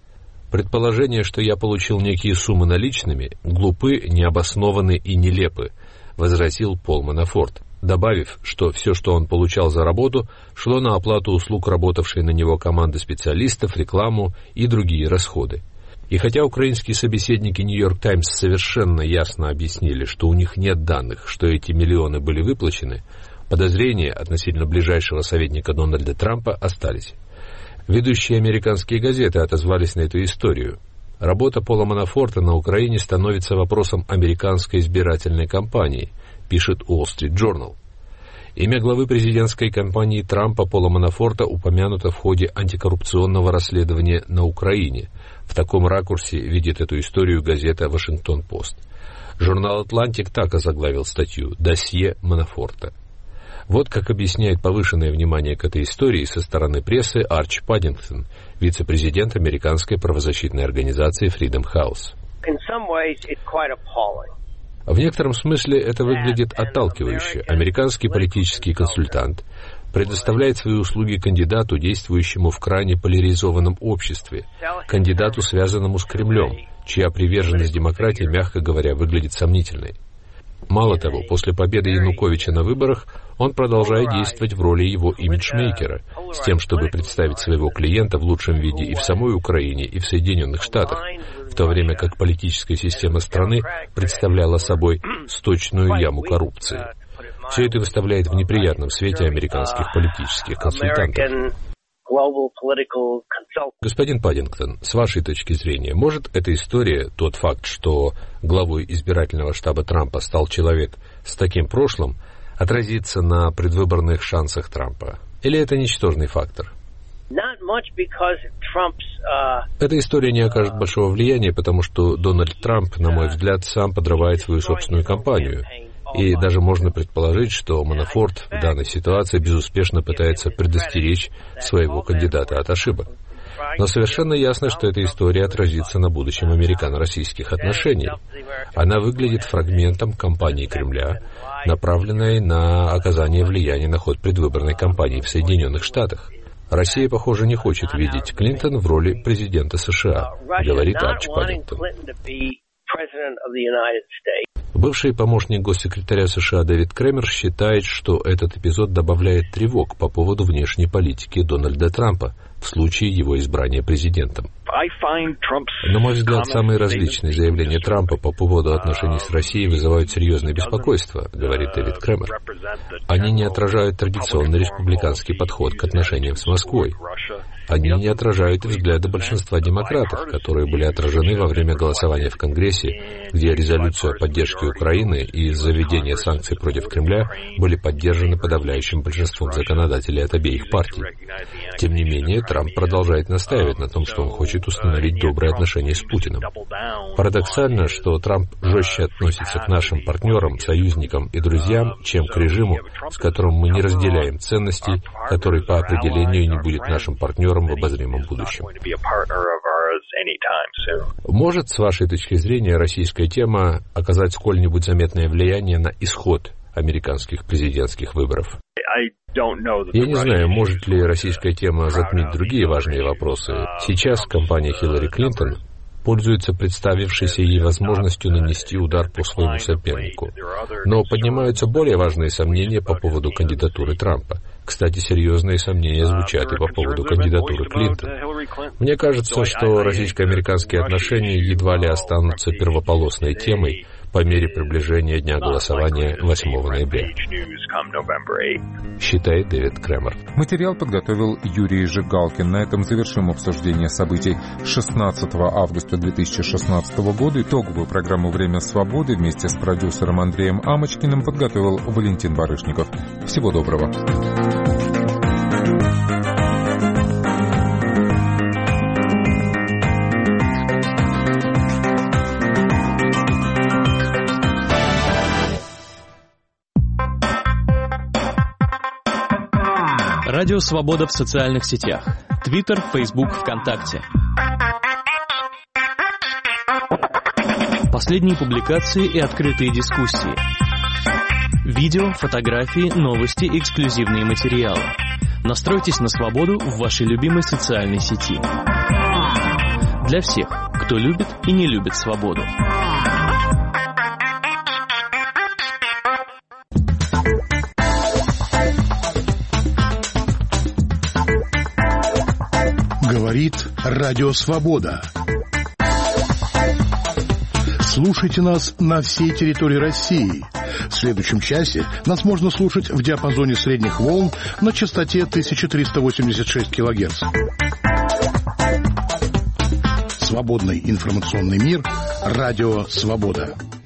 Предположение, что я получил некие суммы наличными, глупы, необоснованы и нелепы, возразил Пол Манафорт, добавив, что все, что он получал за работу, шло на оплату услуг работавшей на него команды специалистов, рекламу и другие расходы. И хотя украинские собеседники «Нью-Йорк Таймс» совершенно ясно объяснили, что у них нет данных, что эти миллионы были выплачены, подозрения относительно ближайшего советника Дональда Трампа остались. Ведущие американские газеты отозвались на эту историю. Работа Пола Манафорта на Украине становится вопросом американской избирательной кампании, пишет Wall Street Journal. Имя главы президентской кампании Трампа Пола Манафорта упомянуто в ходе антикоррупционного расследования на Украине. В таком ракурсе видит эту историю газета «Вашингтон-Пост». Журнал «Атлантик» так озаглавил статью «Досье Манафорта». Вот как объясняет повышенное внимание к этой истории со стороны прессы Арчи Паддингтон, вице-президент американской правозащитной организации Freedom House. В некотором смысле это выглядит отталкивающе. Американский политический консультант предоставляет свои услуги кандидату, действующему в крайне поляризованном обществе, кандидату, связанному с Кремлем, чья приверженность демократии, мягко говоря, выглядит сомнительной. Мало того, после победы Януковича на выборах он продолжает действовать в роли его имиджмейкера, с тем, чтобы представить своего клиента в лучшем виде и в самой Украине, и в Соединенных Штатах, в то время как политическая система страны представляла собой сточную яму коррупции. Все это выставляет в неприятном свете американских политических консультантов. Господин Паддингтон, с вашей точки зрения, может эта история, тот факт, что главой избирательного штаба Трампа стал человек с таким прошлым, отразиться на предвыборных шансах Трампа? Или это ничтожный фактор? Эта история не окажет большого влияния, потому что Дональд Трамп, на мой взгляд, сам подрывает свою собственную кампанию. И даже можно предположить, что Манафорт в данной ситуации безуспешно пытается предостеречь своего кандидата от ошибок. Но совершенно ясно, что эта история отразится на будущем американо-российских отношений. Она выглядит фрагментом кампании Кремля, направленной на оказание влияния на ход предвыборной кампании в Соединенных Штатах. Россия, похоже, не хочет видеть Клинтон в роли президента США, говорит Арчи Паддингтон. Бывший помощник госсекретаря США Дэвид Кремер считает, что этот эпизод добавляет тревог по поводу внешней политики Дональда Трампа в случае его избрания президентом. На мой взгляд, самые различные заявления Трампа по поводу отношений с Россией вызывают серьезное беспокойство, говорит Дэвид Кремер. Они не отражают традиционный республиканский подход к отношениям с Москвой. Они не отражают взгляды большинства демократов, которые были отражены во время голосования в Конгрессе, где резолюция о поддержке Украины и заведения санкций против Кремля были поддержаны подавляющим большинством законодателей от обеих партий. Тем не менее, Трамп продолжает настаивать на том, что он хочет установить добрые отношения с Путиным. Парадоксально, что Трамп жестче относится к нашим партнерам, союзникам и друзьям, чем к режиму, с которым мы не разделяем ценностей, который по определению не будет нашим партнером в обозримом будущем. Может, с вашей точки зрения, российская тема оказать сколь-нибудь заметное влияние на исход американских президентских выборов? Я не знаю, может ли российская тема затмить другие важные вопросы. Сейчас компания Хиллари Клинтон пользуется представившейся ей возможностью нанести удар по своему сопернику. Но поднимаются более важные сомнения по поводу кандидатуры Трампа. Кстати, серьезные сомнения звучат и по поводу кандидатуры Клинтон. Мне кажется, что российско-американские отношения едва ли останутся первополосной темой по мере приближения дня голосования восьмого ноября, считает Дэвид Кремер. Материал подготовил Юрий Жигалкин. На этом завершим обсуждение событий шестнадцатого августа две тысячи шестнадцатого года. Итоговую программу «Время свободы» вместе с продюсером Андреем Амочкиным подготовил Валентин Барышников. Всего доброго. Радио «Свобода» в социальных сетях. Твиттер, Фейсбук, ВКонтакте. Последние публикации и открытые дискуссии. Видео, фотографии, новости, эксклюзивные материалы. Настройтесь на свободу в вашей любимой социальной сети. Для всех, кто любит и не любит свободу. Говорит Радио Свобода. Слушайте нас на всей территории России. В следующем часе нас можно слушать в диапазоне средних волн на частоте тысяча триста восемьдесят шесть килогерц. Свободный информационный мир. Радио Свобода.